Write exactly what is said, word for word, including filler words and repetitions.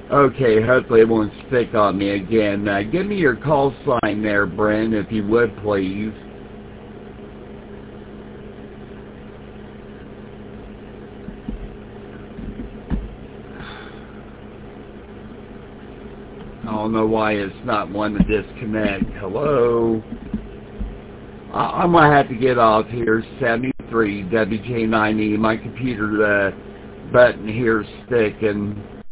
Okay, hopefully it won't stick on me again. Uh, give me your call sign there, Brent, if you would, please. I don't know why it's not one to disconnect. Hello? I I'm going to have to get off here. seventy-three W J nine E. My computer uh, button here is sticking.